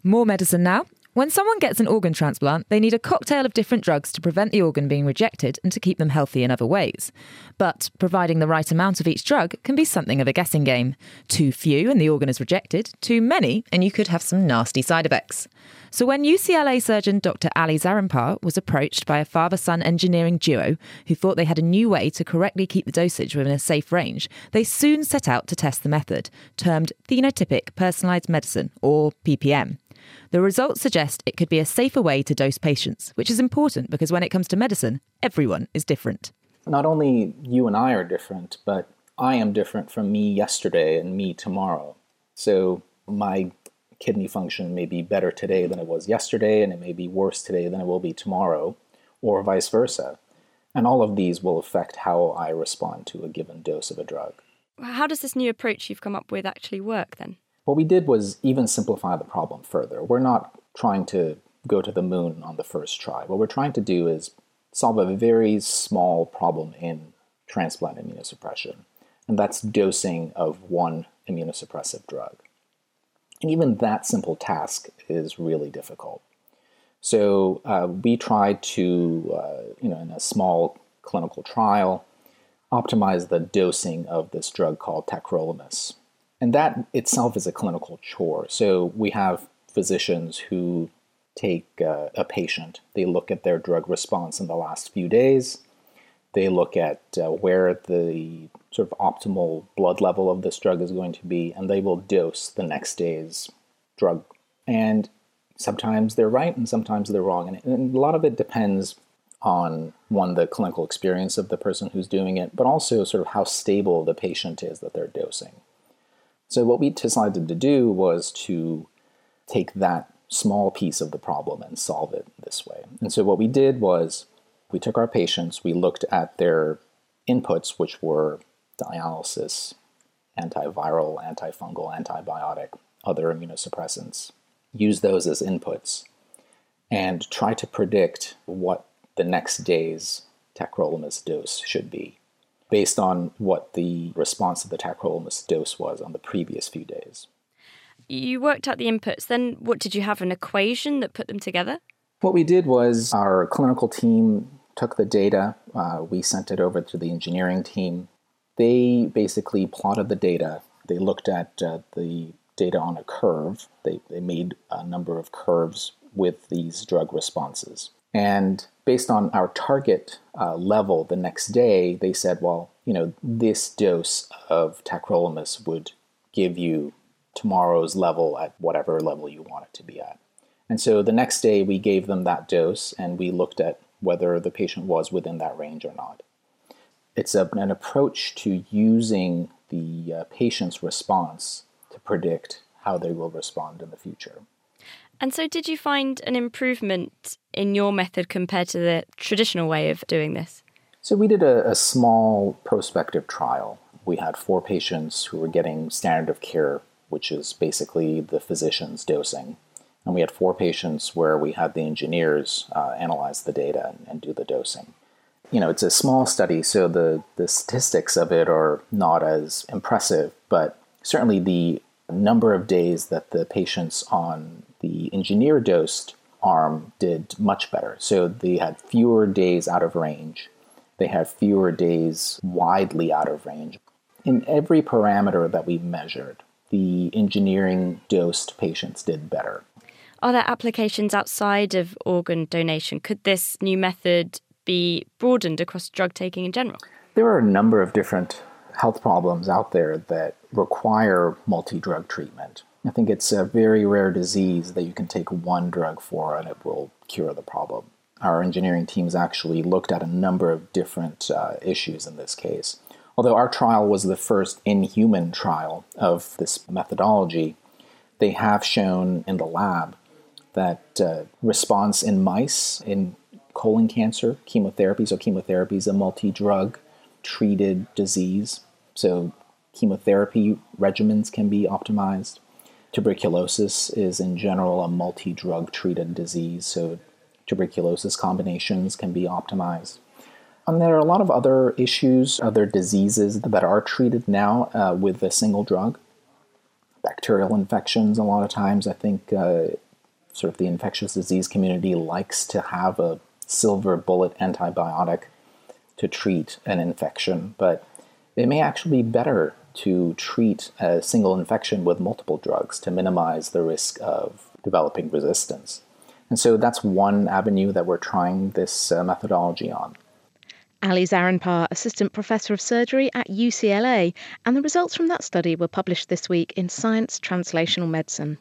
More medicine now. When someone gets an organ transplant, they need a cocktail of different drugs to prevent the organ being rejected and to keep them healthy in other ways. But providing the right amount of each drug can be something of a guessing game. Too few and the organ is rejected, too many and you could have some nasty side effects. So when UCLA surgeon Dr. Ali Zarimpar was approached by a father-son engineering duo who thought they had a new way to correctly keep the dosage within a safe range, they soon set out to test the method, termed phenotypic personalised medicine, or PPM. The results suggest it could be a safer way to dose patients, which is important because when it comes to medicine, everyone is different. Not only you and I are different, but I am different from me yesterday and me tomorrow. So my kidney function may be better today than it was yesterday, and it may be worse today than it will be tomorrow, or vice versa. And all of these will affect how I respond to a given dose of a drug. How does this new approach you've come up with actually work then? What we did was even simplify the problem further. We're not trying to go to the moon on the first try. What we're trying to do is solve a very small problem in transplant immunosuppression, and that's dosing of one immunosuppressive drug. And even that simple task is really difficult. So we tried to, in a small clinical trial, optimize the dosing of this drug called tacrolimus. And that itself is a clinical chore. So we have physicians who take a patient, they look at their drug response in the last few days, they look at where the sort of optimal blood level of this drug is going to be, and they will dose the next day's drug. And sometimes they're right and sometimes they're wrong. And a lot of it depends on, one, the clinical experience of the person who's doing it, but also sort of how stable the patient is that they're dosing. So what we decided to do was to take that small piece of the problem and solve it this way. And so what we did was we took our patients, we looked at their inputs, which were dialysis, antiviral, antifungal, antibiotic, other immunosuppressants, used those as inputs, and tried to predict what the next day's tacrolimus dose should be, based on what the response of the tacrolimus dose was on the previous few days. You worked out the inputs, then what, did you have an equation that put them together? What we did was our clinical team took the data, we sent it over to the engineering team. They basically plotted the data. They looked at the data on a curve. They made a number of curves with these drug responses. And based on our target level the next day, they said, well, this dose of tacrolimus would give you tomorrow's level at whatever level you want it to be at. And so the next day we gave them that dose and we looked at whether the patient was within that range or not. It's an approach to using the patient's response to predict how they will respond in the future. And so did you find an improvement in your method compared to the traditional way of doing this? So we did a small prospective trial. We had 4 patients who were getting standard of care, which is basically the physician's dosing. And we had 4 patients where we had the engineers analyze the data and do the dosing. It's a small study, so the statistics of it are not as impressive, but certainly the number of days that the patients on the engineer-dosed arm did much better. So they had fewer days out of range. They had fewer days widely out of range. In every parameter that we measured, the engineering-dosed patients did better. Are there applications outside of organ donation? Could this new method be broadened across drug taking in general? There are a number of different health problems out there that require multi-drug treatment. I think it's a very rare disease that you can take one drug for and it will cure the problem. Our engineering teams actually looked at a number of different issues in this case. Although our trial was the first in-human trial of this methodology, they have shown in the lab that response in mice in colon cancer, chemotherapy, so chemotherapy is a multi-drug treated disease, so chemotherapy regimens can be optimized. Tuberculosis is in general a multi-drug treated disease, so tuberculosis combinations can be optimized. And there are a lot of other issues, other diseases that are treated now with a single drug. Bacterial infections, a lot of times, I think sort of the infectious disease community likes to have a silver bullet antibiotic to treat an infection, but it may actually be better to treat a single infection with multiple drugs to minimize the risk of developing resistance. And so that's one avenue that we're trying this methodology on. Ali Zaranpar, Assistant Professor of Surgery at UCLA, and the results from that study were published this week in Science Translational Medicine.